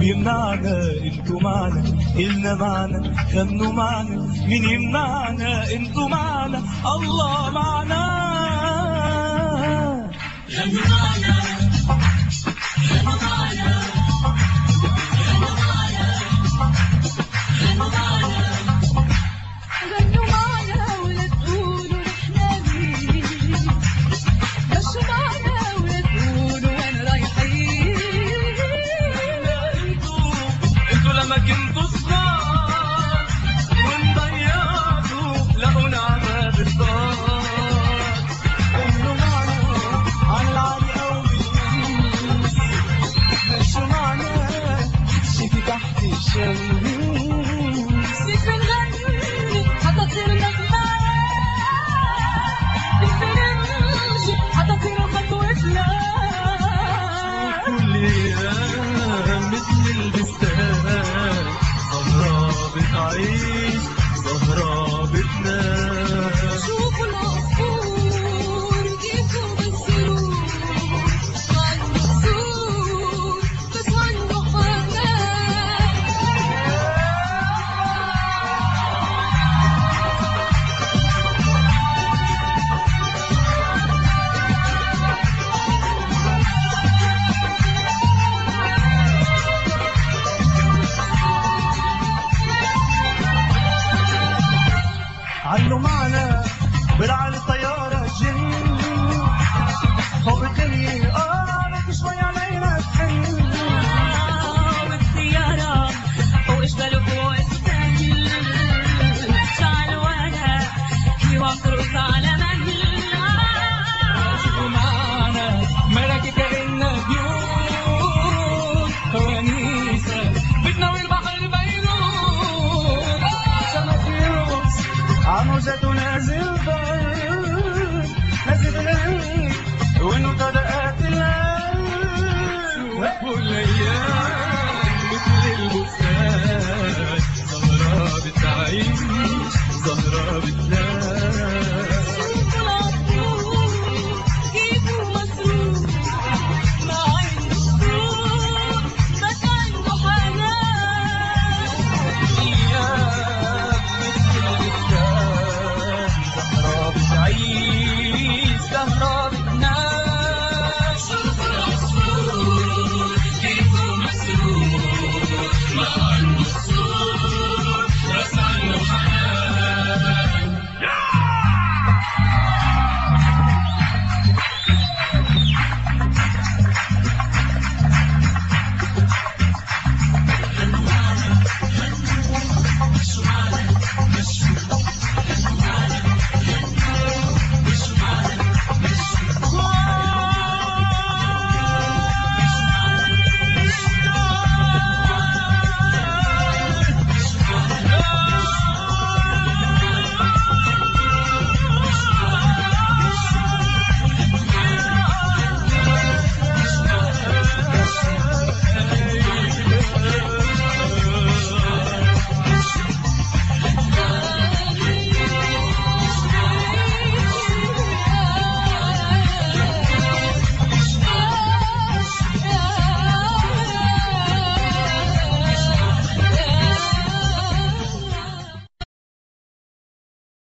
يمنعنا؟ انتو معنا، إلنا معنا، غنوا معنا. مين يمنعنا؟ انتو معنا، الله معنا. غنوا معنا، غنوا معنا، غنوا معنا، غنوا معنا، غنوا معنا ولا تقولوا نحنا مين. مشوا معنا ولا تقولوا وين رايحين. انتو لما كنتوا صغار وانضيعتوا لقونا عذاب الدار. غنوا معنا على العالي أو بالنيل، مشوا معنا شيكي تحت الشمس. فيك نغني حتى تصير نغمة، فيك نمشي حتى تصير خطوتنا. كل أيام مثل البستان، زهرة بتعيش، زهرة بتنام. شوفوا العصفور كيف بالسرور، عنده سرور بس عنده حنان. علوا معنا بالعالي الطيارة جن، فوق الدنيا لك شوي علينا تحن. بالسيارة فوق جبل وفوق السهل، شعلوا وانا يوقروا على مهل. شوفوا معنا ملكي كأننا ديون، فوانيسة بتناوي البحر بيروت. سمك يرقص عموجته نازل ضرب، نازل القلب ونوتة دقات القلب. كل أيام مثل البستان، زهرة بتعيش، زهرة بتنام. شوفوا العصفور كيف مسرور، ما عنده سرور بس عنده حنان. أيام مثل البستان، زهرة بتعيش،